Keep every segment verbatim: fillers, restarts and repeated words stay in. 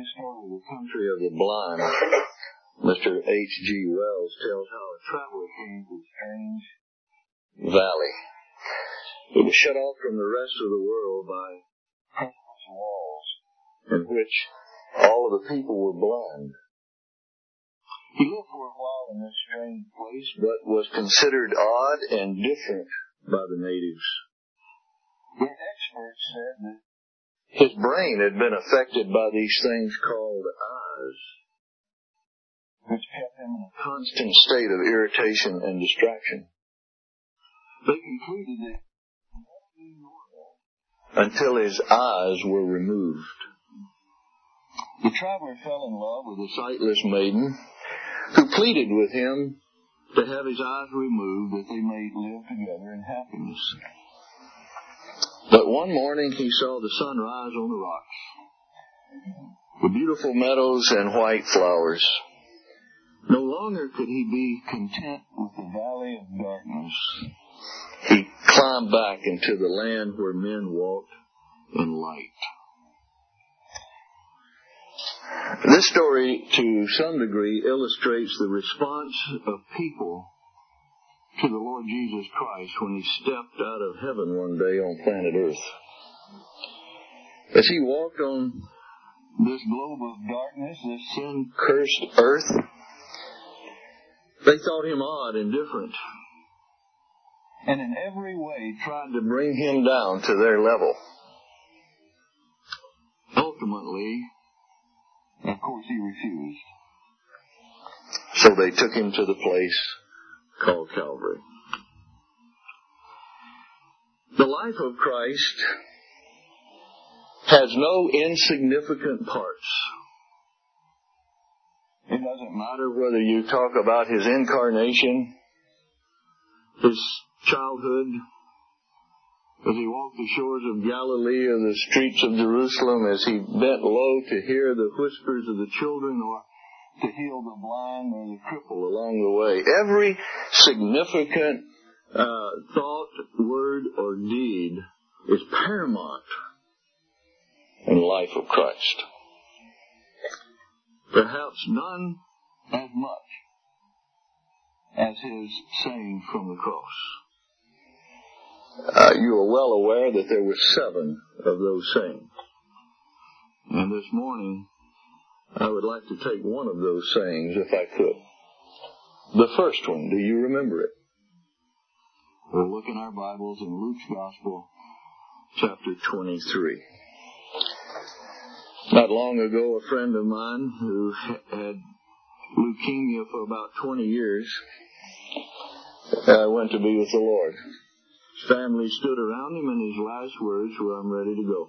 this story of the country of the blind, Mister H G Wells tells how a traveler came to a strange valley. It was shut off from the rest of the world by precipitous walls in which all of the people were blind. He lived for a while in this strange place, but was considered odd and different by the natives. The experts said that his brain had been affected by these things called eyes, which kept him in a constant state of irritation and distraction. They concluded that he would be normal until his eyes were removed. The traveler fell in love with a sightless maiden who pleaded with him to have his eyes removed that they may live together in happiness. But one morning he saw the sun rise on the rocks, the beautiful meadows and white flowers. No longer could he be content with the valley of darkness. He climbed back into the land where men walked in light. This story, to some degree, illustrates the response of people to the Lord Jesus Christ when he stepped out of heaven one day on planet Earth. As he walked on this globe of darkness, this sin-cursed earth, they thought him odd and different, and in every way tried to bring him down to their level. Ultimately, of course, he refused. So they took him to the place called Calvary. The life of Christ has no insignificant parts. It doesn't matter whether you talk about his incarnation, his childhood, as he walked the shores of Galilee or the streets of Jerusalem, as he bent low to hear the whispers of the children or to heal the blind or the cripple along the way. Every significant uh, thought, word, or deed is paramount in the life of Christ. Perhaps none as much as his saying from the cross. Uh, you are well aware that there were seven of those sayings. And this morning, I would like to take one of those sayings if I could. The first one, do you remember it? We'll look in our Bibles in Luke's Gospel, chapter twenty-three. Not long ago, a friend of mine who had leukemia for about twenty years uh, went to be with the Lord. His family stood around him, and his last words were, "I'm ready to go."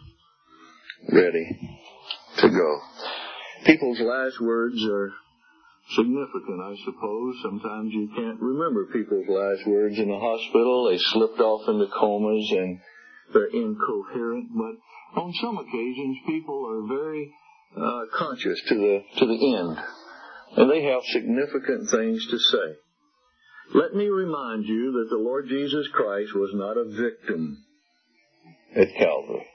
Ready to go. People's last words are significant, I suppose. Sometimes you can't remember people's last words in the hospital. They slipped off into comas and they're incoherent. But on some occasions, people are very uh, conscious to the to the end, and they have significant things to say. Let me remind you that the Lord Jesus Christ was not a victim at Calvary.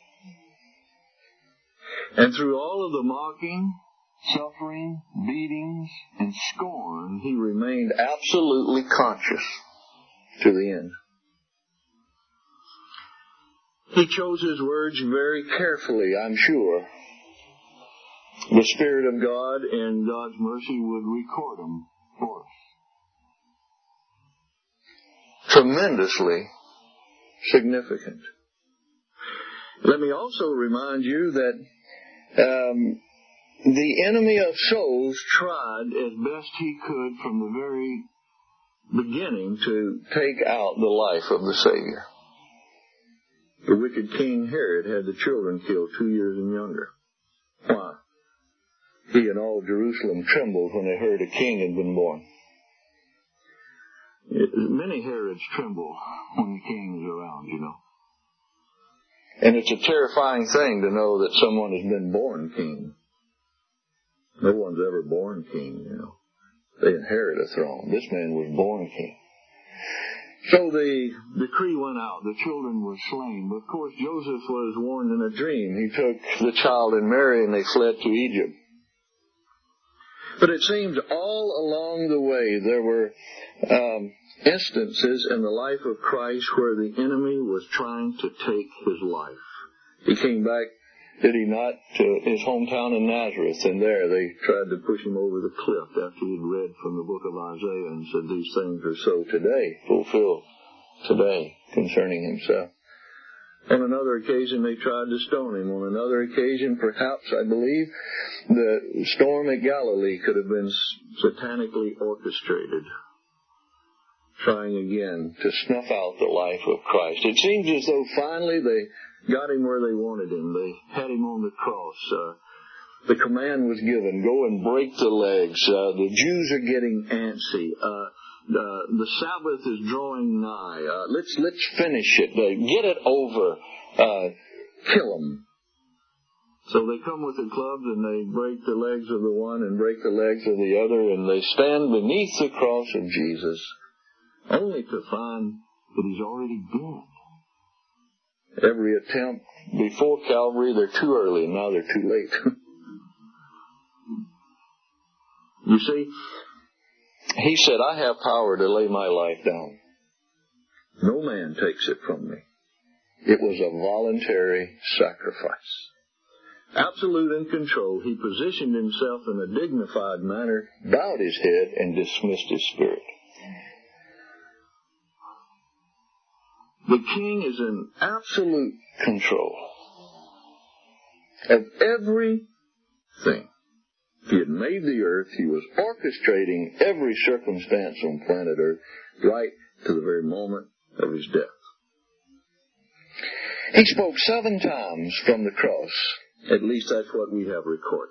And through all of the mocking, suffering, beatings, and scorn, he remained absolutely conscious to the end. He chose his words very carefully, I'm sure. The Spirit of God and God's mercy would record them for us. Tremendously significant. Let me also remind you that Um, the enemy of souls tried as best he could from the very beginning to take out the life of the Savior. The wicked King Herod had the children killed two years and younger. Why? He and all Jerusalem trembled when they heard a king had been born. It, many Herods tremble when the king is around, you know. And it's a terrifying thing to know that someone has been born king. No one's ever born king, you know. They inherit a throne. This man was born king. So the decree went out. The children were slain. But of course, Joseph was warned in a dream. He took the child and Mary and they fled to Egypt. But it seems all along the way there were um, instances in the life of Christ where the enemy was trying to take his life. He came back, did he not, to his hometown in Nazareth, and there they tried to push him over the cliff after he'd read from the book of Isaiah and said these things are so today, fulfilled today concerning himself. On another occasion they tried to stone him. On another occasion, perhaps, I believe, the storm at Galilee could have been satanically orchestrated, trying again to snuff out the life of Christ. It seems as though finally they got him where they wanted him. They had him on the cross. Uh, the command was given, go and break the legs. Uh, the Jews are getting antsy. Uh, uh, the Sabbath is drawing nigh. Uh, let's let's finish it. Uh, get it over. Uh, kill them. So they come with the clubs and they break the legs of the one and break the legs of the other, and they stand beneath the cross of Jesus, only to find that he's already dead. Every attempt before Calvary, they're too early, and now they're too late. You see, he said, I have power to lay my life down. No man takes it from me. It was a voluntary sacrifice. Absolute in control, he positioned himself in a dignified manner, bowed his head, and dismissed his spirit. The king is in absolute control of everything. He had made the earth. He was orchestrating every circumstance on planet Earth right to the very moment of his death. He spoke seven times from the cross. At least that's what we have recorded.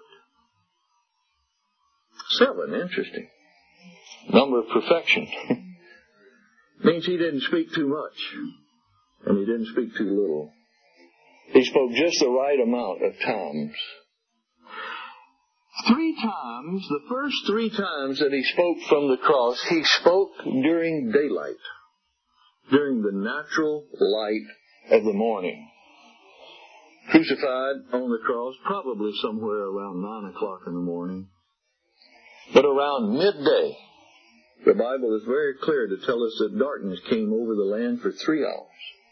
Seven, interesting. Number of perfection. Means he didn't speak too much. And he didn't speak too little. He spoke just the right amount of times. Three times, the first three times that he spoke from the cross, he spoke during daylight. During the natural light of the morning. Crucified on the cross, probably somewhere around nine o'clock in the morning. But around midday, the Bible is very clear to tell us that darkness came over the land for three hours.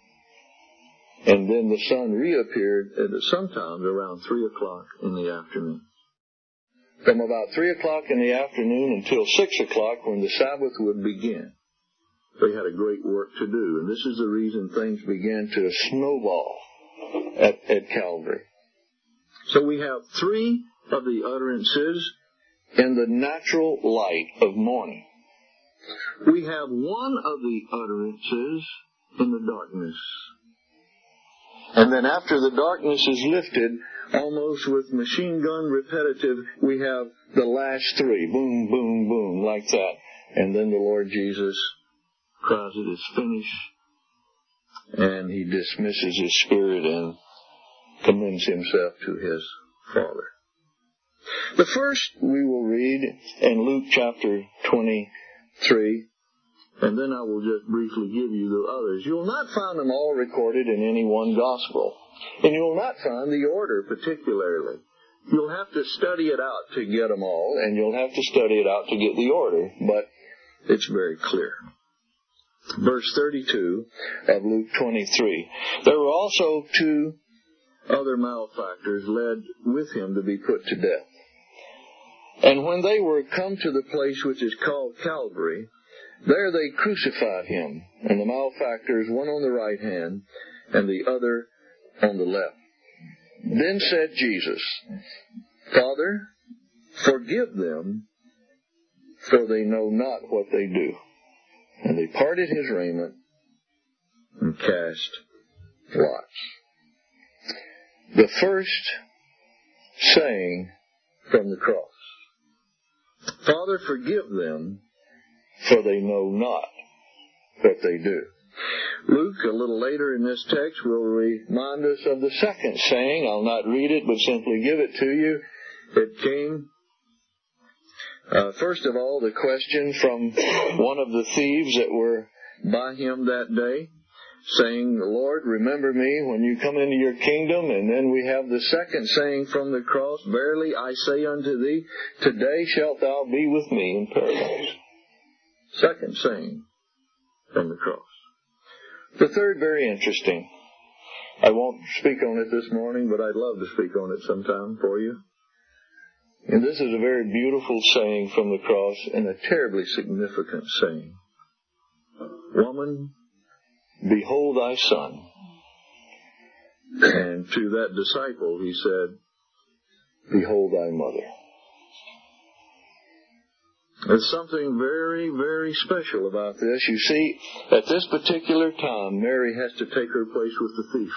And then the sun reappeared at sometimes around three o'clock in the afternoon. From about three o'clock in the afternoon until six o'clock when the Sabbath would begin, they had a great work to do. And this is the reason things began to snowball at, at Calvary. So we have three of the utterances in the natural light of morning. We have one of the utterances in the darkness. And then after the darkness is lifted, almost with machine gun repetitive, we have the last three. Boom, boom, boom, like that. And then the Lord Jesus cries, it is finished. And he dismisses his spirit and commends himself to his Father. The first we will read in Luke chapter twenty-three, and then I will just briefly give you the others. You will not find them all recorded in any one gospel. And you will not find the order particularly. You'll have to study it out to get them all, and you'll have to study it out to get the order, but it's very clear. Verse thirty-two of Luke twenty-three. There were also two other malefactors led with him to be put to death. And when they were come to the place which is called Calvary, there they crucified him, and the malefactors, one on the right hand, and the other on the left. Then said Jesus, Father, forgive them, for they know not what they do. And they parted his raiment and cast lots. The first saying from the cross. Father, forgive them, for they know not what they do. Luke, a little later in this text, will remind us of the second saying. I'll not read it, but simply give it to you. It came, uh, first of all, the question from one of the thieves that were by him that day, saying, Lord, remember me when you come into your kingdom. And then we have the second saying from the cross, verily I say unto thee, today shalt thou be with me in paradise. Second saying from the cross. The third, very interesting. I won't speak on it this morning, but I'd love to speak on it sometime for you. And this is a very beautiful saying from the cross and a terribly significant saying. Woman, behold thy son. And to that disciple he said, behold thy mother. There's something very, very special about this. You see, at this particular time, Mary has to take her place with the thief.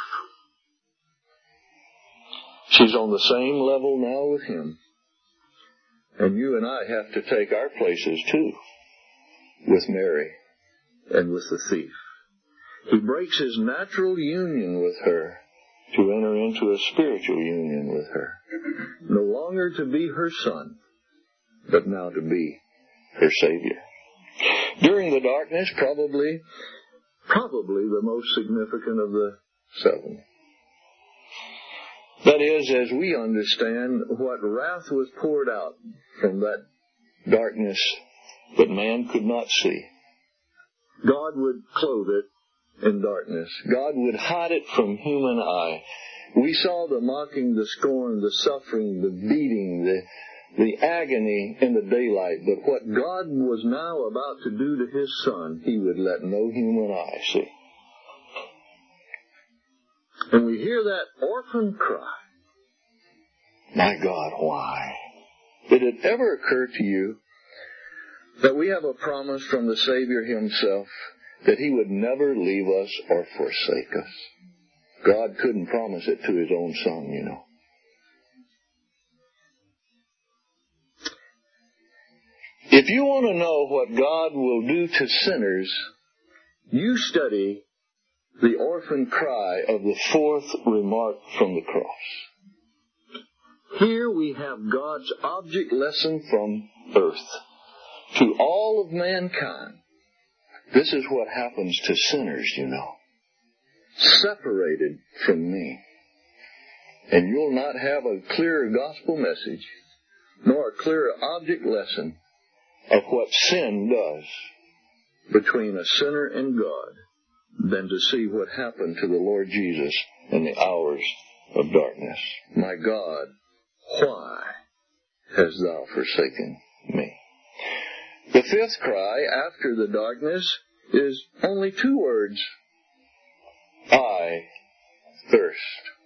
She's on the same level now with him. And you and I have to take our places too, with Mary and with the thief. He breaks his natural union with her to enter into a spiritual union with her. No longer to be her son, but now to be her Savior. During the darkness, probably, probably the most significant of the seven. That is, as we understand, what wrath was poured out from that darkness that man could not see. God would clothe it in darkness. God would hide it from human eye. We saw the mocking, the scorn, the suffering, the beating, the, the agony in the daylight. But what God was now about to do to His Son, He would let no human eye see. And we hear that orphan cry. My God, why? Did it ever occur to you that we have a promise from the Savior Himself that He would never leave us or forsake us? God couldn't promise it to His own Son, you know. If you want to know what God will do to sinners, you study the orphan cry of the fourth remark from the cross. Here we have God's object lesson from earth to all of mankind. This is what happens to sinners, you know. Separated from me. And you'll not have a clearer gospel message, nor a clearer object lesson of what sin does between a sinner and God than to see what happened to the Lord Jesus in the hours of darkness. My God, why hast thou forsaken me? The fifth cry after the darkness is only two words. I thirst.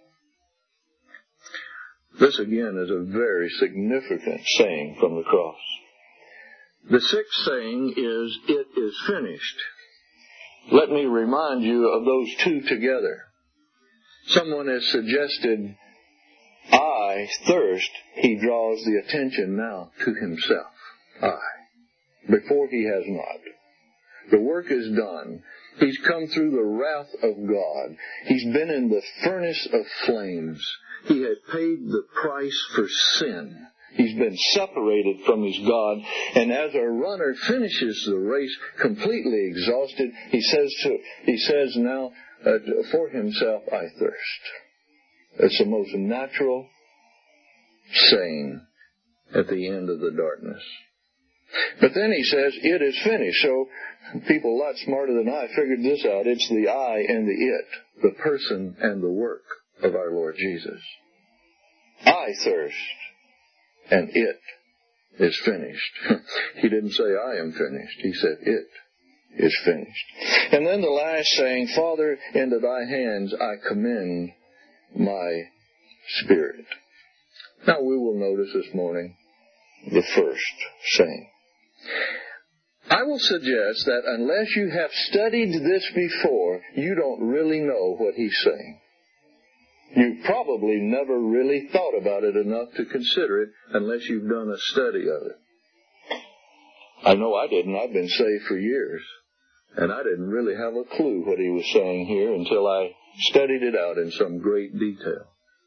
This again is a very significant saying from the cross. The sixth saying is, it is finished. Let me remind you of those two together. Someone has suggested, I thirst. He draws the attention now to himself. I. Before he has not. The work is done. He's come through the wrath of God. He's been in the furnace of flames. He has paid the price for sin. He's been separated from his God. And as a runner finishes the race completely exhausted, he says to, he says now uh, for himself, I thirst. That's the most natural saying at the end of the darkness. But then he says, it is finished. So people a lot smarter than I figured this out. It's the I and the it, the person and the work of our Lord Jesus. I thirst, and it is finished. He didn't say, I am finished. He said, it is finished. And then the last saying, Father, into thy hands I commend my spirit. Now we will notice this morning the first saying. I will suggest that unless you have studied this before, you don't really know what he's saying. You probably never really thought about it enough to consider it unless you've done a study of it. I know I didn't. I've been saved for years. And I didn't really have a clue what he was saying here until I studied it out in some great detail.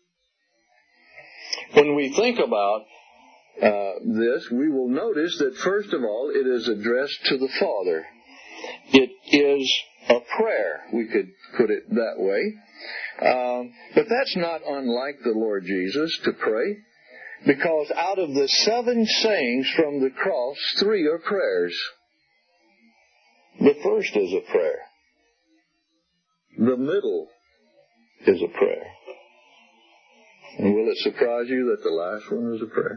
When we think about uh, this, we will notice that first of all, it is addressed to the Father. it is a prayer. We could put it that way. Um, but that's not unlike the Lord Jesus to pray, because out of the seven sayings from the cross, three are prayers. The first is a prayer. The middle is a prayer. And will it surprise you that the last one is a prayer?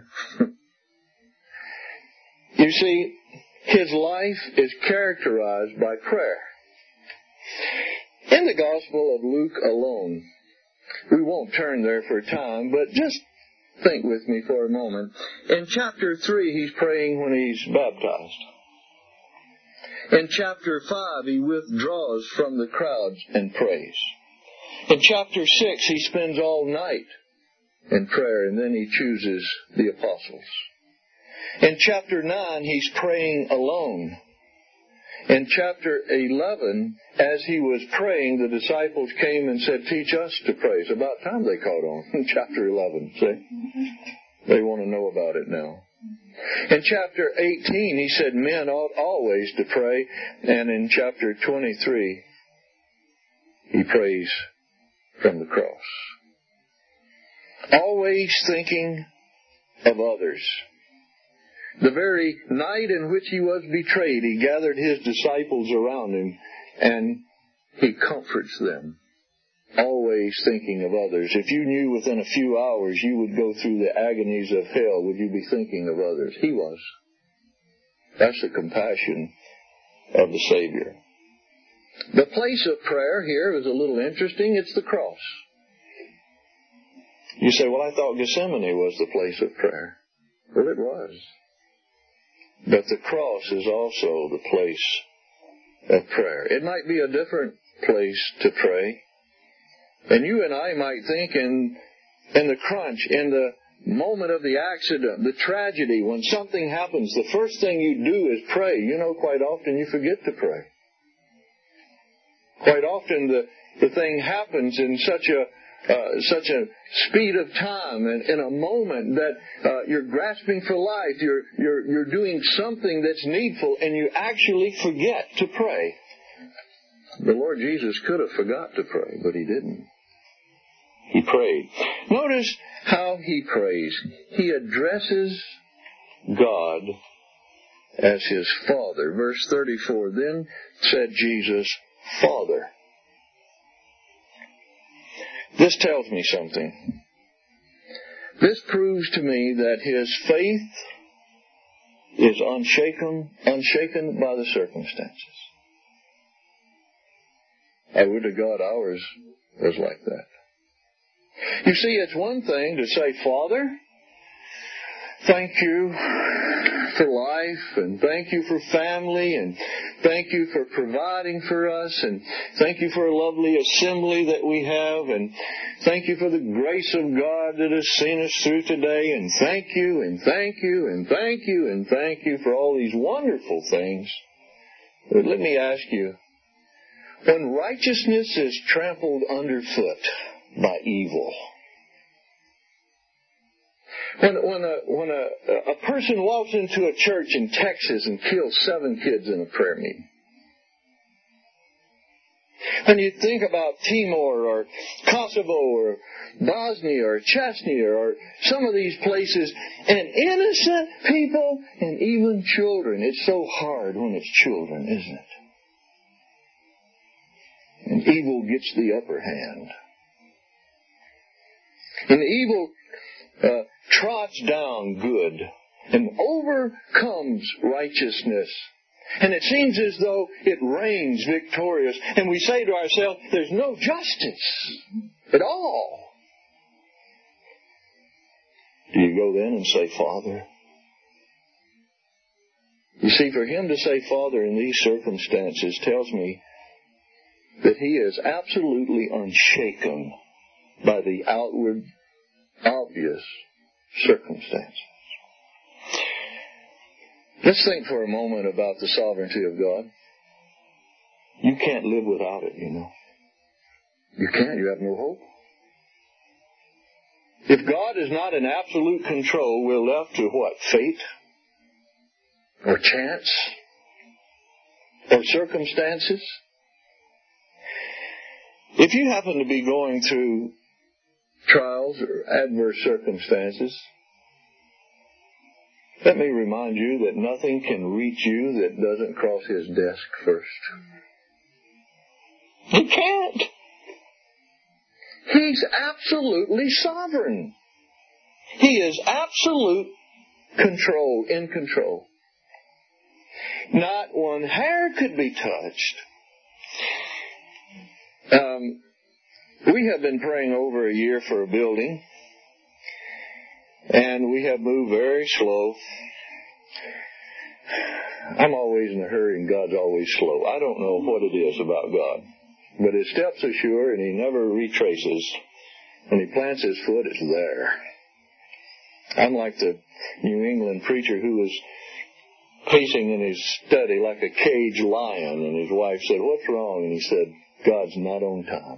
You see, his life is characterized by prayer. In the Gospel of Luke alone, we won't turn there for time, but just think with me for a moment. In chapter three, he's praying when he's baptized. In chapter five, he withdraws from the crowds and prays. In chapter six, he spends all night in prayer, and then he chooses the apostles. In chapter nine, he's praying alone. In chapter eleven, as he was praying, the disciples came and said, "Teach us to pray." It's about time they caught on in chapter eleven. See? They want to know about it now. In chapter eighteen, he said men ought always to pray. And in chapter twenty-three, he prays from the cross. Always thinking of others. The very night in which he was betrayed, he gathered his disciples around him and he comforts them. Always thinking of others. If you knew within a few hours you would go through the agonies of hell, would you be thinking of others? He was. That's the compassion of the Savior. The place of prayer here is a little interesting. It's the cross. You say, well, I thought Gethsemane was the place of prayer. Well, it was. But the cross is also the place of prayer. It might be a different place to pray. And you and I might think in, in the crunch, in the moment of the accident, the tragedy, when something happens, the first thing you do is pray. You know, quite often you forget to pray. Quite often the, the thing happens in such a Uh, such a speed of time and in a moment that uh, you're grasping for life, you're, you're, you're doing something that's needful, and you actually forget to pray. The Lord Jesus could have forgot to pray, but He didn't. He prayed. Notice how He prays. He addresses God as His Father. Verse thirty-four, then said Jesus, Father. This tells me something. This proves to me that his faith is unshaken, unshaken by the circumstances. I would to God ours was like that. You see, it's one thing to say, Father, thank you for life, and thank you for family, and thank you for providing for us, and thank you for a lovely assembly that we have, and thank you for the grace of God that has seen us through today, and thank you, and thank you, and thank you, and thank you for all these wonderful things. But let me ask you, when righteousness is trampled underfoot by evil, When, when, a, when a, a person walks into a church in Texas and kills seven kids in a prayer meeting. When you think about Timor or Kosovo or Bosnia or Chechnya or some of these places, and innocent people and even children. It's so hard when it's children, isn't it? And evil gets the upper hand. And evil uh, trots down good and overcomes righteousness. And it seems as though it reigns victorious. And we say to ourselves, there's no justice at all. Do you go then and say, Father? You see, for him to say Father in these circumstances tells me that he is absolutely unshaken by the outward, obvious circumstances. Let's think for a moment about the sovereignty of God. You can't live without it, you know. You can't. You have no hope. If God is not in absolute control, we're left to what? Fate? Or chance? or circumstances? If you happen to be going through trials or adverse circumstances, let me remind you that nothing can reach you that doesn't cross His desk first. It can't. He's absolutely sovereign. He is absolute control, in control. Not one hair could be touched. Um, we have been praying over a year for a building, and we have moved very slow. I'm always in a hurry, and God's always slow. I don't know what it is about God, but His steps are sure, and He never retraces. When He plants His foot, it's there. I'm like the New England preacher who was pacing in his study like a caged lion, and his wife said, "What's wrong?" And he said, "God's not on time."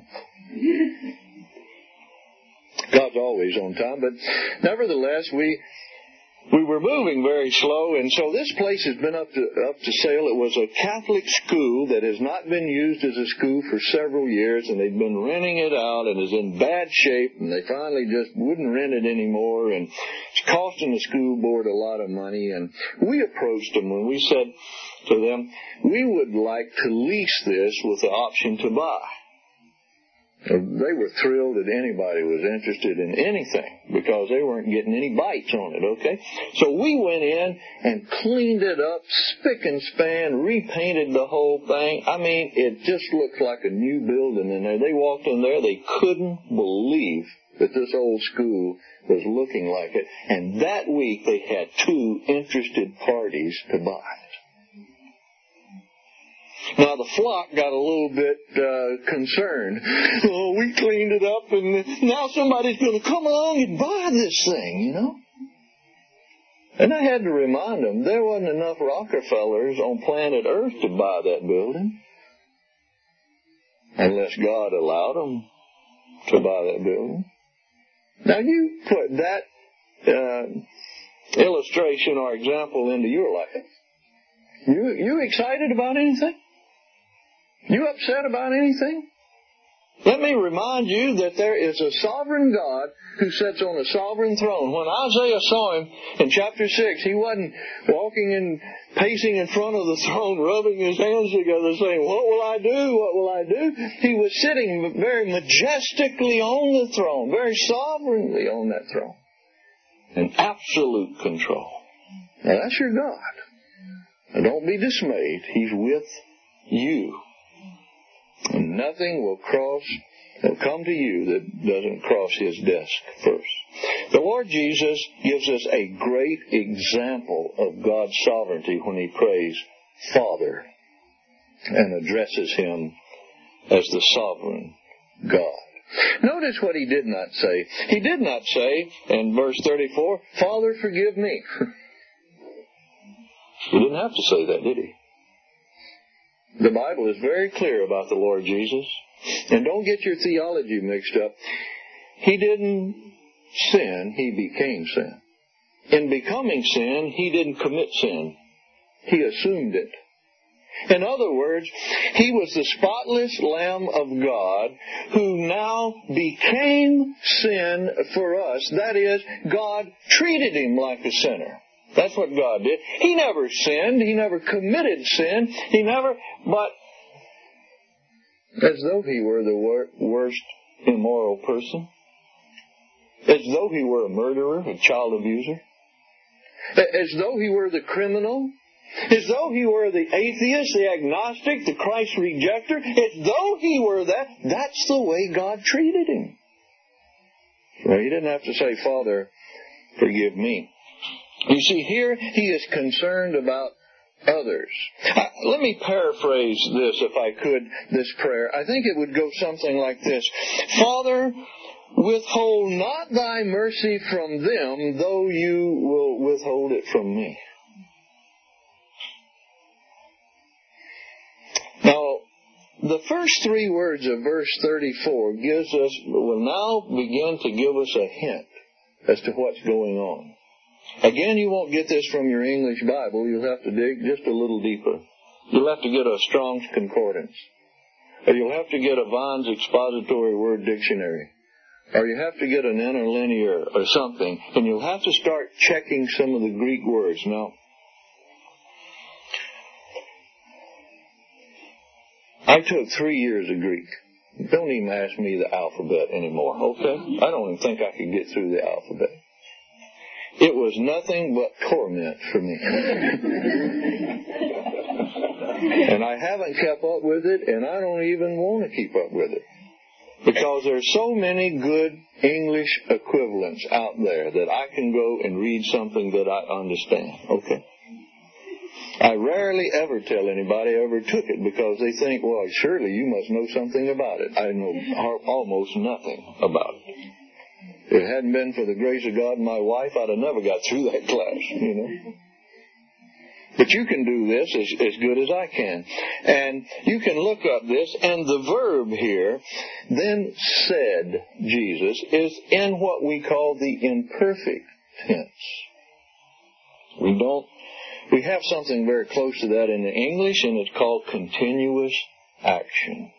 God's always on time, but nevertheless, we we were moving very slow, and so this place has been up to up to sale. It was a Catholic school that has not been used as a school for several years, and they've been renting it out, and is in bad shape, and they finally just wouldn't rent it anymore, and it's costing the school board a lot of money. And we approached them, and we said to them, we would like to lease this with the option to buy. They were thrilled that anybody was interested in anything because they weren't getting any bites on it, okay? So we went in and cleaned it up, spick and span, repainted the whole thing. I mean, it just looked like a new building in there. They walked in there, they couldn't believe that this old school was looking like it. And that week they had two interested parties to buy it. Now the flock got a little bit uh, concerned. Oh, we cleaned it up, and now somebody's going to come along and buy this thing, you know. And I had to remind them there wasn't enough Rockefellers on planet Earth to buy that building, unless God allowed them to buy that building. Now you put that uh, illustration or example into your life. You you excited about anything? You upset about anything? Let me remind you that there is a sovereign God who sits on a sovereign throne. When Isaiah saw Him in chapter six, he wasn't walking and pacing in front of the throne, rubbing his hands together, saying, "What will I do? What will I do?" He was sitting very majestically on the throne, very sovereignly on that throne, in absolute control. Now that's your God. Now don't be dismayed. He's with you. And nothing will cross, will come to you that doesn't cross His desk first. The Lord Jesus gives us a great example of God's sovereignty when He prays Father and addresses Him as the sovereign God. Notice what He did not say. He did not say in verse thirty-four, "Father, forgive me." He didn't have to say that, did He? The Bible is very clear about the Lord Jesus. And don't get your theology mixed up. He didn't sin, He became sin. In becoming sin, He didn't commit sin. He assumed it. In other words, He was the spotless Lamb of God who now became sin for us. That is, God treated Him like a sinner. That's what God did. He never sinned. He never committed sin. He never, but as though He were the wor- worst immoral person. As though He were a murderer, a child abuser. As though He were the criminal. As though He were the atheist, the agnostic, the Christ rejecter. As though He were that. That's the way God treated Him. So He didn't have to say, "Father, forgive me." You see, here He is concerned about others. Uh, let me paraphrase this, if I could, this prayer. I think it would go something like this. Father, withhold not Thy mercy from them, though You will withhold it from me. Now, the first three words of verse thirty-four gives us, will now begin to give us a hint as to what's going on. Again, you won't get this from your English Bible. You'll have to dig just a little deeper. You'll have to get a Strong's Concordance. Or you'll have to get a Vaughn's Expository Word Dictionary. Or you have to get an interlinear or something. And you'll have to start checking some of the Greek words. Now, I took three years of Greek. Don't even ask me the alphabet anymore, okay? I don't even think I could get through the alphabet. It was nothing but torment for me. And I haven't kept up with it, and I don't even want to keep up with it. Because there's so many good English equivalents out there that I can go and read something that I understand, okay? I rarely ever tell anybody I ever took it because they think, well, surely you must know something about it. I know almost nothing about it. If it hadn't been for the grace of God and my wife, I'd have never got through that class, you know. But you can do this as, as good as I can. And you can look up this, and the verb here, then said Jesus, is in what we call the imperfect tense. We don't We have something very close to that in the English, and it's called continuous action.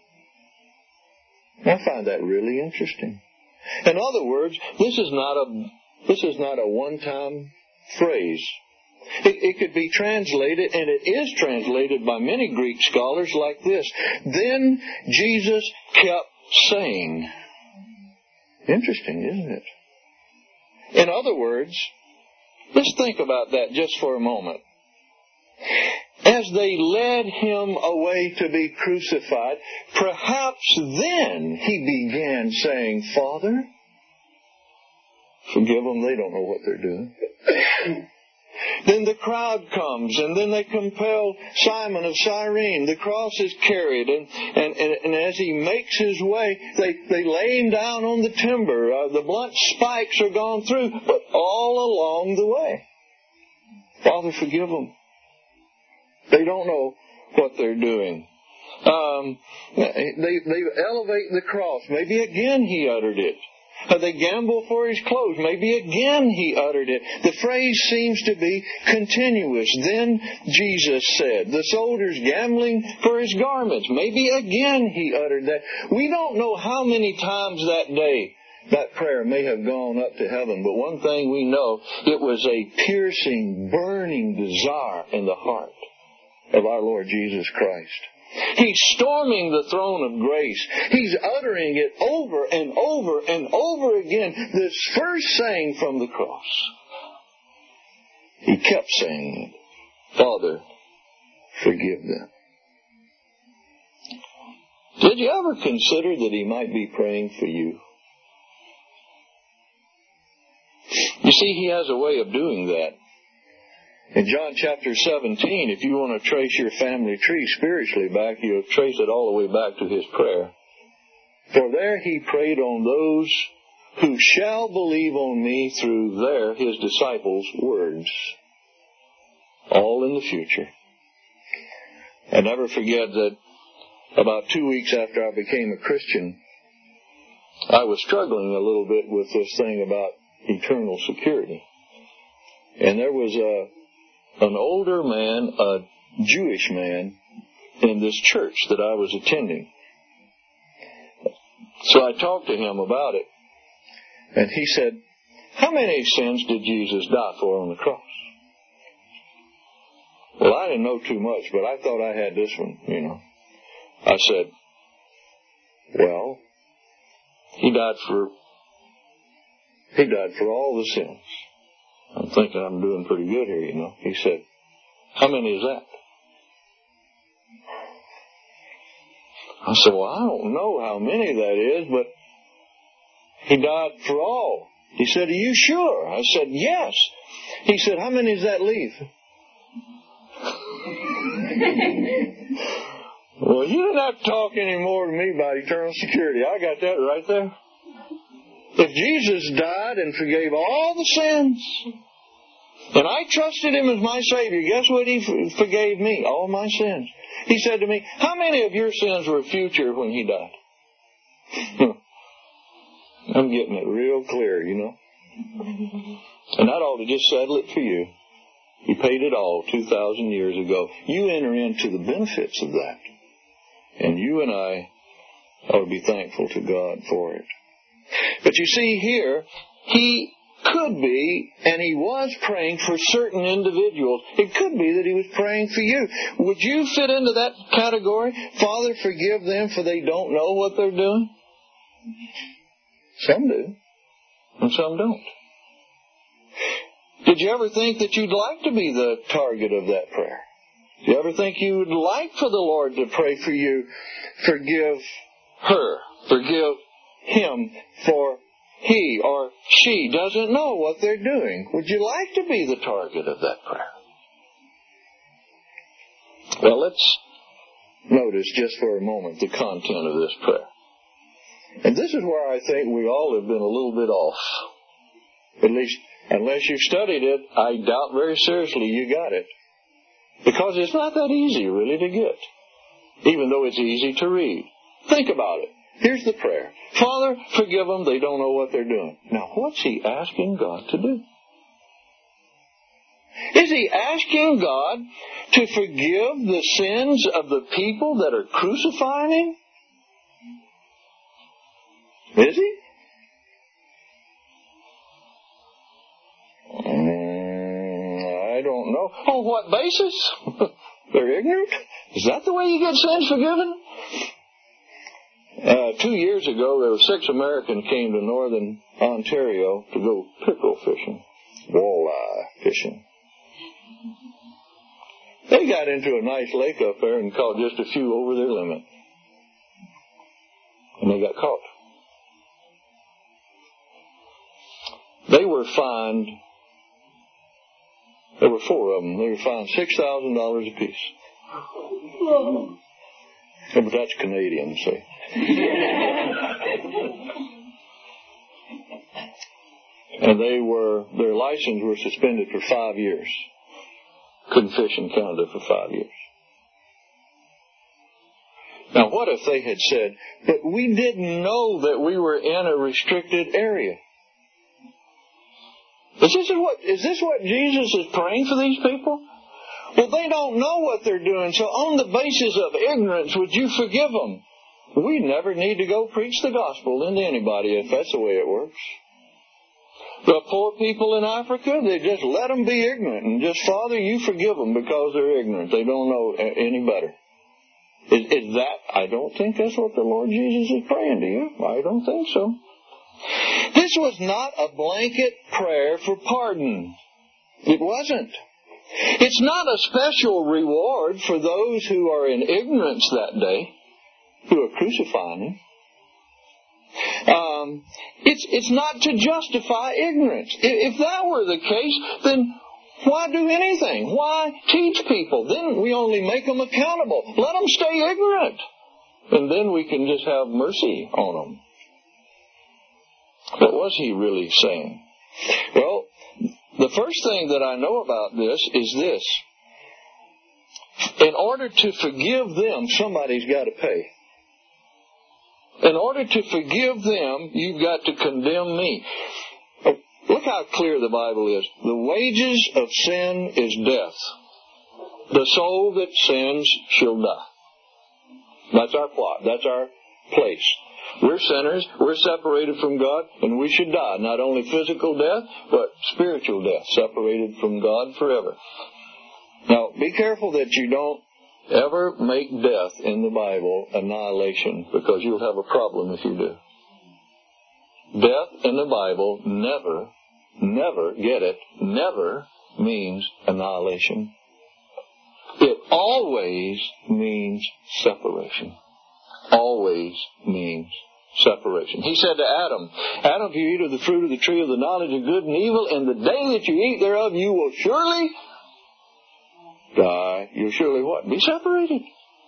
I find that really interesting. In other words, this is not a this is not a one-time phrase. It, it could be translated, and it is translated by many Greek scholars like this. Then Jesus kept saying. Interesting, isn't it? In other words, let's think about that just for a moment. As they led him away to be crucified, perhaps then he began saying, Father, forgive them, they don't know what they're doing. Then the crowd comes, and then they compel Simon of Cyrene. The cross is carried, and, and, and, and as he makes his way, they, they lay him down on the timber. Uh, the blunt spikes are gone through, but all along the way, Father, forgive them. They don't know what they're doing. Um, they, they elevate the cross. Maybe again he uttered it. Uh, they gamble for his clothes. Maybe again he uttered it. The phrase seems to be continuous. Then Jesus said. The soldiers gambling for his garments. Maybe again he uttered that. We don't know how many times that day that prayer may have gone up to heaven, but one thing we know, it was a piercing, burning desire in the heart of our Lord Jesus Christ. He's storming the throne of grace. He's uttering it over and over and over again. This first saying from the cross. He kept saying it. Father, forgive them. Did you ever consider that he might be praying for you? You see, he has a way of doing that. In John chapter seventeen, if you want to trace your family tree spiritually back, you'll trace it all the way back to his prayer. For there he prayed on those who shall believe on me through their, his disciples' words. All in the future. I never forget that about two weeks after I became a Christian, I was struggling a little bit with this thing about eternal security. And there was a an older man, a Jewish man, in this church that I was attending. So I talked to him about it. And he said, how many sins did Jesus die for on the cross? Well, I didn't know too much, but I thought I had this one, you know. I said, well, he died for, he died for all the sins. I'm thinking I'm doing pretty good here, you know. He said, how many is that? I said, well, I don't know how many that is, but he died for all. He said, are you sure? I said, yes. He said, how many does that leave? Well, you didn't have to talk anymore to me about eternal security. I got that right there. If Jesus died and forgave all the sins, and I trusted him as my Savior, guess what he forgave me? All my sins. He said to me, how many of your sins were future when he died? I'm getting it real clear, you know. And that ought to just settle it for you. He paid it all two thousand years ago. You enter into the benefits of that. And you and I ought to be thankful to God for it. But you see here, he could be, and he was praying for certain individuals. It could be that he was praying for you. Would you fit into that category? Father, forgive them, for they don't know what they're doing? Some do, and some don't. Did you ever think that you'd like to be the target of that prayer? Did you ever think you would like for the Lord to pray for you? Forgive her. Forgive him, for he or she doesn't know what they're doing. Would you like to be the target of that prayer? Well, let's notice just for a moment the content of this prayer. And this is where I think we all have been a little bit off. At least, unless you've studied it, I doubt very seriously you got it. Because it's not that easy, really, to get. Even though it's easy to read. Think about it. Here's the prayer. Father, forgive them. They don't know what they're doing. Now, what's he asking God to do? Is he asking God to forgive the sins of the people that are crucifying him? Is he? Mm, I don't know. On what basis? They're ignorant? Is that the way you get sins forgiven? Uh, two years ago, there were six Americans came to northern Ontario to go pickerel fishing, walleye fishing. They got into a nice lake up there and caught just a few over their limit. And they got caught. They were fined, there were four of them, they were fined six thousand dollars apiece. Yeah, but that's Canadian, see. And they were, their license were suspended for five years. Couldn't fish in Canada for five years. Now what if they had said, but we didn't know that we were in a restricted area? Is this what, is this what Jesus is praying for these people? Well, they don't know what they're doing, so on the basis of ignorance, would you forgive them? We never need to go preach the gospel into anybody if that's the way it works. The poor people in Africa, they just let them be ignorant and just, Father, you forgive them because they're ignorant. They don't know any better. Is, is that, I don't think that's what the Lord Jesus is praying to you. I don't think so. This was not a blanket prayer for pardon. It wasn't. It's not a special reward for those who are in ignorance that day, who are crucifying him. Um, it's it's not to justify ignorance. If, if that were the case, then why do anything? Why teach people? Then we only make them accountable. Let them stay ignorant. And then we can just have mercy on them. What was he really saying? Well, the first thing that I know about this is this. In order to forgive them, somebody's got to pay. In order to forgive them, you've got to condemn me. Look how clear the Bible is. The wages of sin is death. The soul that sins shall die. That's our plot. That's our place. We're sinners. We're separated from God, and we should die. Not only physical death, but spiritual death, separated from God forever. Now, be careful that you don't ever make death in the Bible annihilation, because you'll have a problem if you do. Death in the Bible never, never, get it, never means annihilation. It always means separation. Always means separation. He said to Adam, Adam, if you eat of the fruit of the tree of the knowledge of good and evil, in the day that you eat thereof, you will surely die. You'll surely what? Be separated.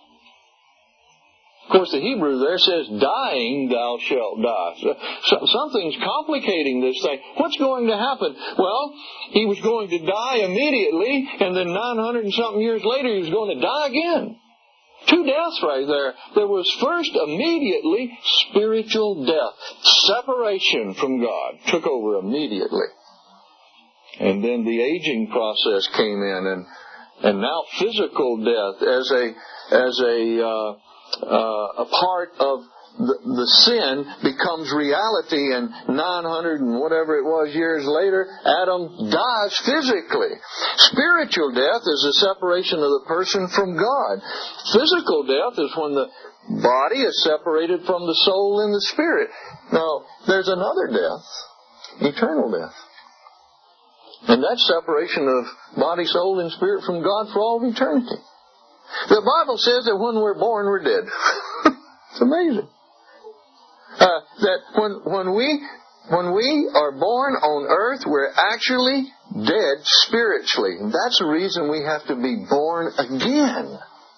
Of course, the Hebrew there says, dying thou shalt die. So, so, something's complicating this thing. What's going to happen? Well, he was going to die immediately, and then nine hundred and something years later, he was going to die again. Two deaths right there. There was first immediately spiritual death. Separation from God took over immediately. And then the aging process came in, and and now physical death as a as a uh, uh, a part of the, the sin becomes reality. And nine hundred and whatever it was years later, Adam dies physically. Spiritual death is a separation of the person from God. Physical death is when the body is separated from the soul and the spirit. Now, there's another death, eternal death. And that's separation of body, soul, and spirit from God for all of eternity. The Bible says that when we're born, we're dead. It's amazing. Uh, that when when we when we are born on earth, we're actually dead spiritually. And that's the reason we have to be born again.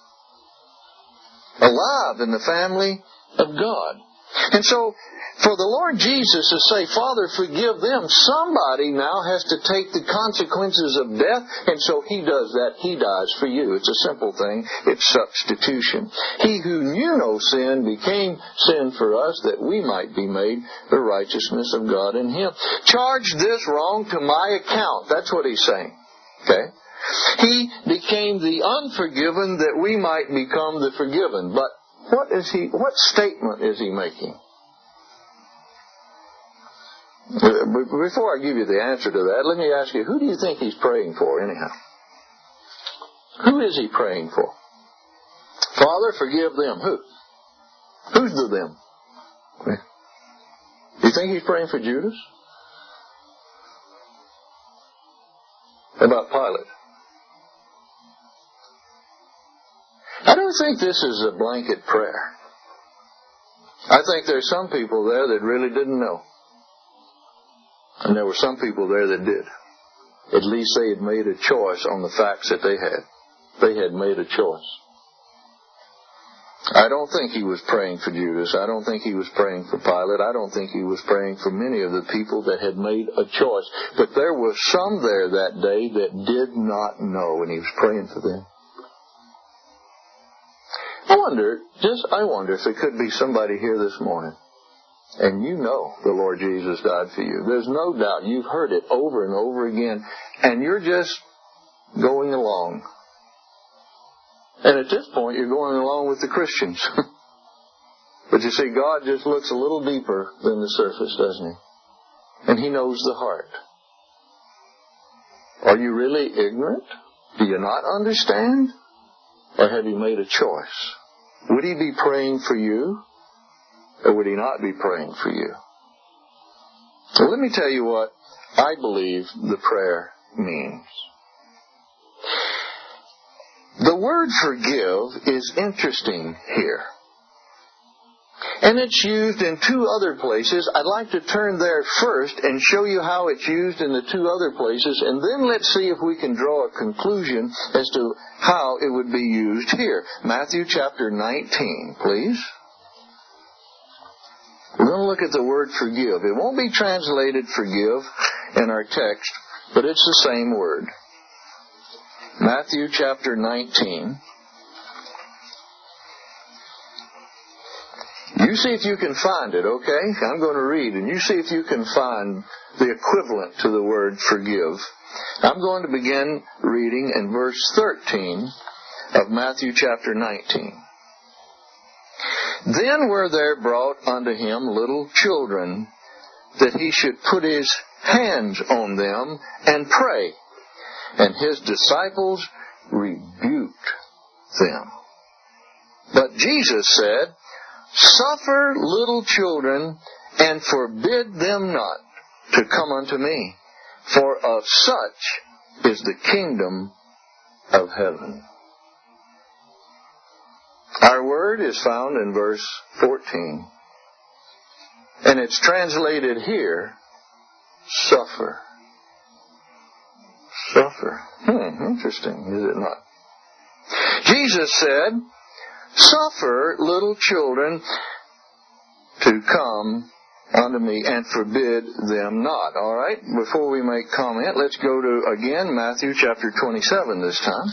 Alive in the family of God. And so, for the Lord Jesus to say, Father, forgive them, somebody now has to take the consequences of death, and so He does that. He dies for you. It's a simple thing. It's substitution. He who knew no sin became sin for us, that we might be made the righteousness of God in Him. Charge this wrong to my account. That's what He's saying. Okay? He became the unforgiven that we might become the forgiven. But what is he? What statement is He making? Before I give you the answer to that, let me ask you, who do you think He's praying for anyhow? Who is He praying for? Father, forgive them. Who? Who's the them? Do you think He's praying for Judas? How about Pilate? I don't think this is a blanket prayer. I think there's some people there that really didn't know. And there were some people there that did. At least they had made a choice on the facts that they had. They had made a choice. I don't think He was praying for Judas. I don't think He was praying for Pilate. I don't think He was praying for many of the people that had made a choice. But there were some there that day that did not know, and He was praying for them. I wonder, just I wonder if there could be somebody here this morning, and you know the Lord Jesus died for you. There's no doubt. You've heard it over and over again, and you're just going along. And at this point, you're going along with the Christians. But you see, God just looks a little deeper than the surface, doesn't He? And He knows the heart. Are you really ignorant? Do you not understand? Or have you made a choice? Would He be praying for you? Or would He not be praying for you? So let me tell you what I believe the prayer means. The word forgive is interesting here. And it's used in two other places. I'd like to turn there first and show you how it's used in the two other places, and then let's see if we can draw a conclusion as to how it would be used here. Matthew chapter nineteen, please. We're going to look at the word forgive. It won't be translated forgive in our text, but it's the same word. Matthew chapter nineteen. You see if you can find it, okay? I'm going to read, and you see if you can find the equivalent to the word forgive. I'm going to begin reading in verse thirteen of Matthew chapter nineteen. Then were there brought unto Him little children, that He should put His hands on them and pray. And His disciples rebuked them. But Jesus said, Suffer little children, and forbid them not to come unto me, for of such is the kingdom of heaven. Our word is found in verse fourteen, and it's translated here, suffer. Suffer. Hmm, interesting, is it not? Jesus said, Suffer little children to come unto me, and forbid them not. All right, before we make comment, let's go to, again, Matthew chapter twenty-seven this time.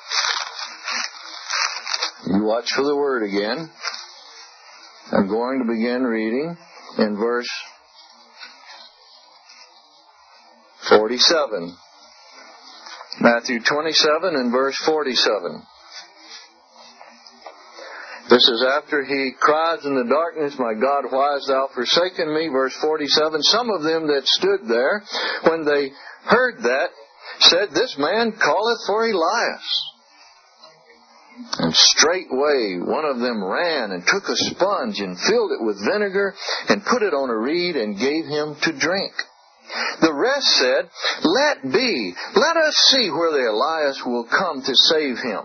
You watch for the word again. I'm going to begin reading in verse forty-seven. Matthew twenty-seven and verse forty-seven. This is after he cries in the darkness, "My God, why hast thou forsaken me?" Verse forty-seven. Some of them that stood there, when they heard that, said, "This man calleth for Elias." And straightway one of them ran and took a sponge and filled it with vinegar and put it on a reed and gave him to drink. The rest said, "Let be, let us see whether Elias will come to save him."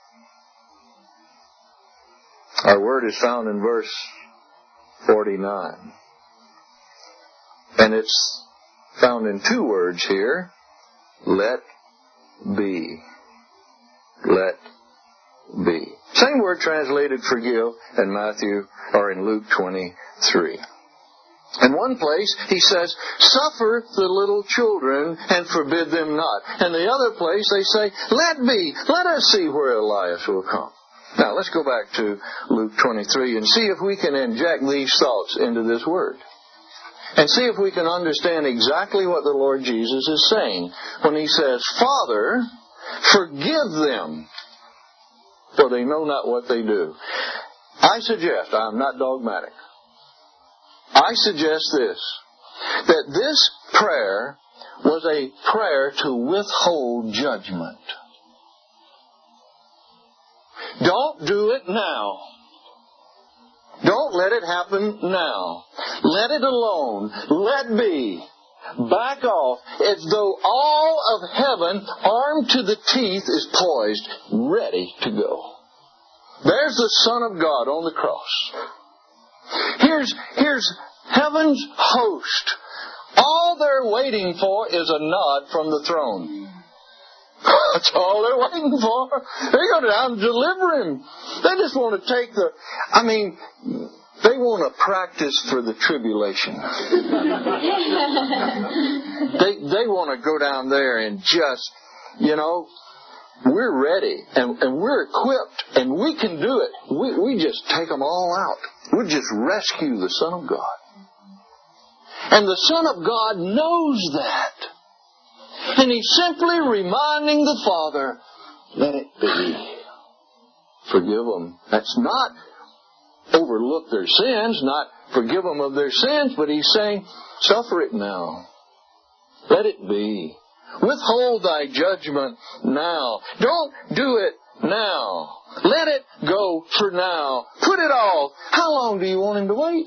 Our word is found in verse forty-nine. And it's found in two words here. Let be. Let be. Same word translated forgive in Matthew or in Luke twenty-three. In one place, he says, "Suffer the little children and forbid them not." And the other place, they say, "Let be, let us see where Elias will come." Now, let's go back to Luke twenty-three and see if we can inject these thoughts into this word. And see if we can understand exactly what the Lord Jesus is saying when He says, "Father, forgive them, for they know not what they do." I suggest, I'm not dogmatic, I suggest this, that this prayer was a prayer to withhold judgment. Don't do it now. Don't let it happen now. Let it alone. Let be. Back off, as though all of heaven, armed to the teeth, is poised, ready to go. There's the Son of God on the cross. Here's, here's heaven's host. All they're waiting for is a nod from the throne. That's all they're waiting for. They go down and deliver him. They just want to take the... I mean, they want to practice for the tribulation. they they want to go down there and just, you know, we're ready and, and we're equipped and we can do it. We, we just take them all out. We just rescue the Son of God. And the Son of God knows that. And He's simply reminding the Father, let it be. Forgive them. That's not overlook their sins, not forgive them of their sins, but He's saying, suffer it now. Let it be. Withhold thy judgment now. Don't do it now. Let it go for now. Put it off. How long do you want Him to wait?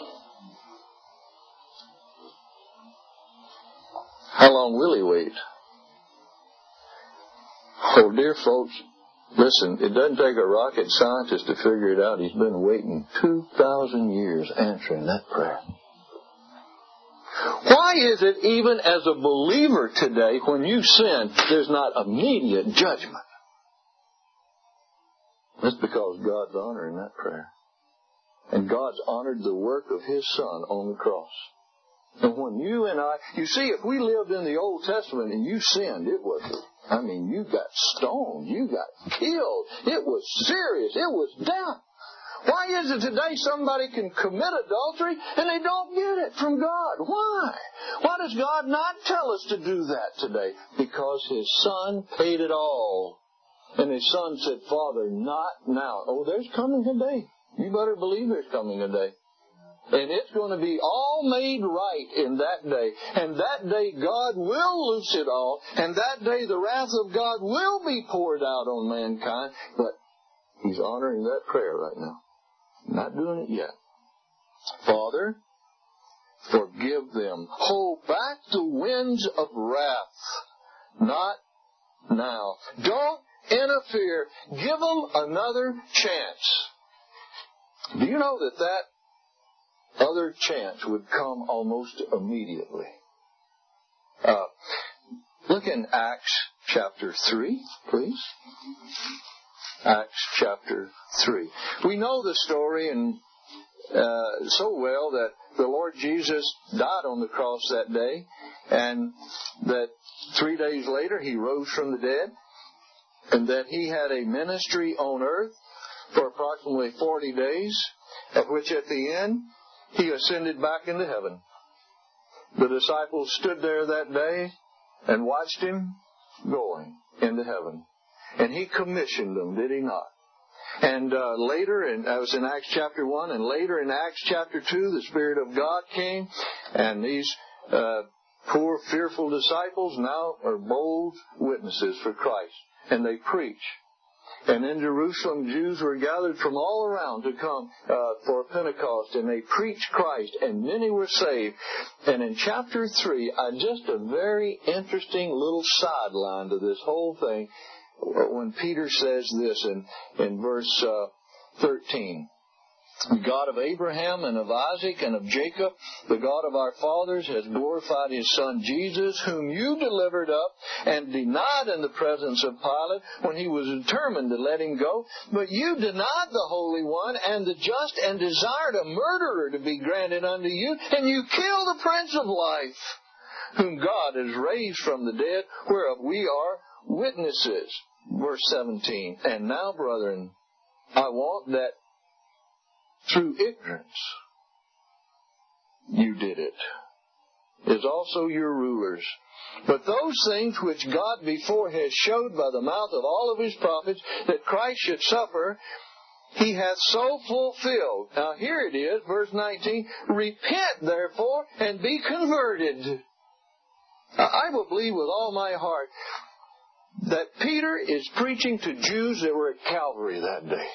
How long will He wait? Oh, dear folks, listen, it doesn't take a rocket scientist to figure it out. He's been waiting two thousand years answering that prayer. Why is it even as a believer today, when you sin, there's not immediate judgment? That's because God's honoring that prayer. And God's honored the work of His Son on the cross. And when you and I, you see, if we lived in the Old Testament and you sinned, it was, I mean, you got stoned, you got killed. It was serious. It was death. Why is it today somebody can commit adultery and they don't get it from God? Why? Why does God not tell us to do that today? Because His Son paid it all. And His Son said, Father, not now. Oh, there's coming a day. You better believe there's coming a day. And it's going to be all made right in that day. And that day God will loose it all. And that day the wrath of God will be poured out on mankind. But He's honoring that prayer right now. Not doing it yet. Father, forgive them. Hold back the winds of wrath. Not now. Don't interfere. Give them another chance. Do you know that that other chance would come almost immediately? Uh, look in Acts chapter three, please. Acts chapter three. We know the story and uh, so well that the Lord Jesus died on the cross that day, and that three days later He rose from the dead, and that He had a ministry on earth for approximately forty days, of which at the end He ascended back into heaven. The disciples stood there that day and watched him going into heaven. And he commissioned them, did he not? And uh, later, in, I was in Acts chapter one, and later in Acts chapter two, the Spirit of God came, and these uh, poor, fearful disciples now are bold witnesses for Christ. And they preach. And in Jerusalem, Jews were gathered from all around to come uh, for Pentecost, and they preached Christ, and many were saved. And in chapter three, uh, just a very interesting little sideline to this whole thing, when Peter says this in, in verse uh, thirteen. The God of Abraham and of Isaac and of Jacob, the God of our fathers, has glorified His Son Jesus, whom you delivered up and denied in the presence of Pilate when he was determined to let Him go. But you denied the Holy One and the just, and desired a murderer to be granted unto you, and you killed the Prince of Life, whom God has raised from the dead, whereof we are witnesses. Verse seventeen. And now, brethren, I want that through ignorance you did it, as also your rulers. But those things which God before has showed by the mouth of all of His prophets, that Christ should suffer, He hath so fulfilled. Now here it is, verse nineteen. Repent therefore and be converted. Now, I will believe with all my heart that Peter is preaching to Jews that were at Calvary that day.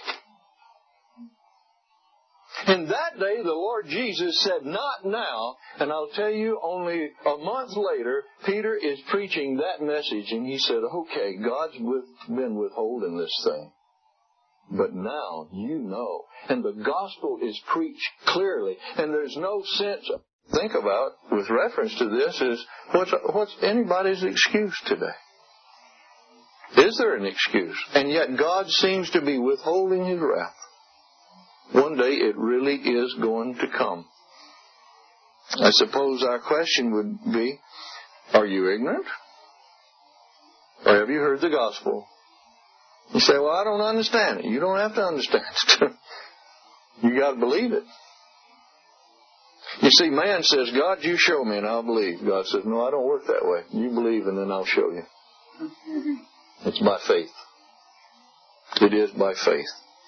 And that day the Lord Jesus said, not now. And I'll tell you, only a month later, Peter is preaching that message. And he said, okay, God's with, been withholding this thing. But now you know. And the gospel is preached clearly. And there's no sense of, think about, with reference to this, is what's, what's anybody's excuse today? Is there an excuse? And yet God seems to be withholding His wrath. One day it really is going to come. I suppose our question would be, are you ignorant? Or have you heard the gospel? You say, well, I don't understand it. You don't have to understand it. You got to believe it. You see, man says, God, you show me and I'll believe. God says, no, I don't work that way. You believe and then I'll show you. It's by faith. It is by faith.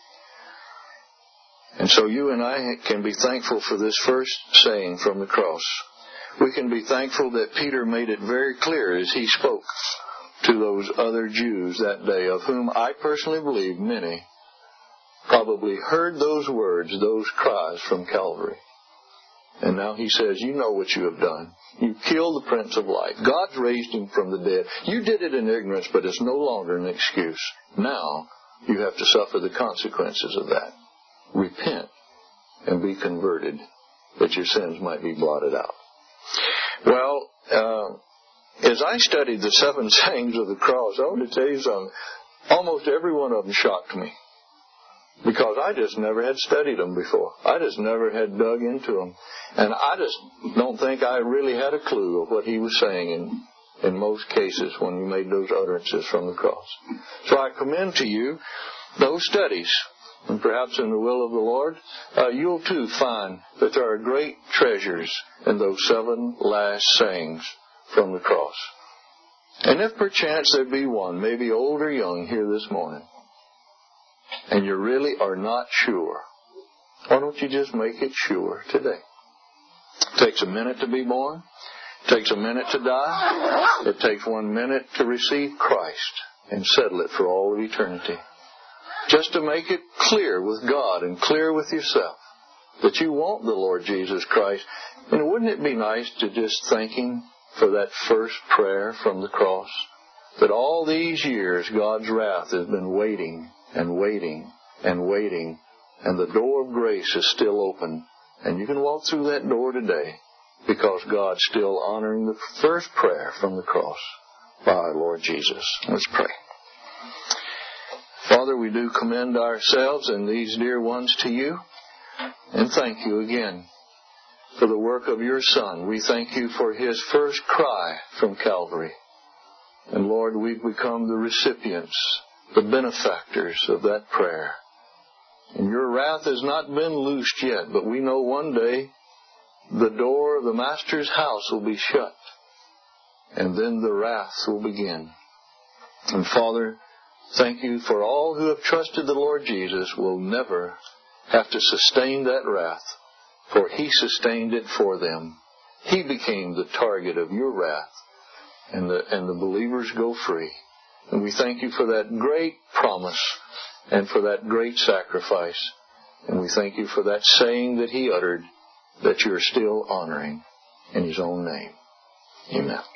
And so you and I can be thankful for this first saying from the cross. We can be thankful that Peter made it very clear as he spoke to those other Jews that day, of whom I personally believe many probably heard those words, those cries from Calvary. And now he says, you know what you have done. You killed the Prince of Life. God's raised Him from the dead. You did it in ignorance, but it's no longer an excuse. Now you have to suffer the consequences of that. Repent and be converted, that your sins might be blotted out. Well, uh, as I studied the seven sayings of the cross, I want to tell you something. Almost every one of them shocked me, because I just never had studied them before. I just never had dug into them. And I just don't think I really had a clue of what he was saying in, in most cases when he made those utterances from the cross. So I commend to you those studies. And perhaps in the will of the Lord, uh, you'll too find that there are great treasures in those seven last sayings from the cross. And if perchance there be one, maybe old or young, here this morning, and you really are not sure, why don't you just make it sure today? It takes a minute to be born. It takes a minute to die. It takes one minute to receive Christ and settle it for all of eternity. Just to make it clear with God and clear with yourself that you want the Lord Jesus Christ. And wouldn't it be nice to just thank Him for that first prayer from the cross? That all these years God's wrath has been waiting and waiting and waiting, and the door of grace is still open. And you can walk through that door today because God's still honoring the first prayer from the cross by our Lord Jesus. Let's pray. Father, we do commend ourselves and these dear ones to you, and thank you again for the work of your Son. We thank you for His first cry from Calvary. And Lord, we've become the recipients, the benefactors of that prayer. And your wrath has not been loosed yet, but we know one day the door of the Master's house will be shut. and then the wrath will begin. And Father, thank you for all who have trusted the Lord Jesus will never have to sustain that wrath, for He sustained it for them. He became the target of your wrath, and the, and the believers go free. And we thank you for that great promise and for that great sacrifice. And we thank you for that saying that He uttered that you're still honoring in His own name. Amen.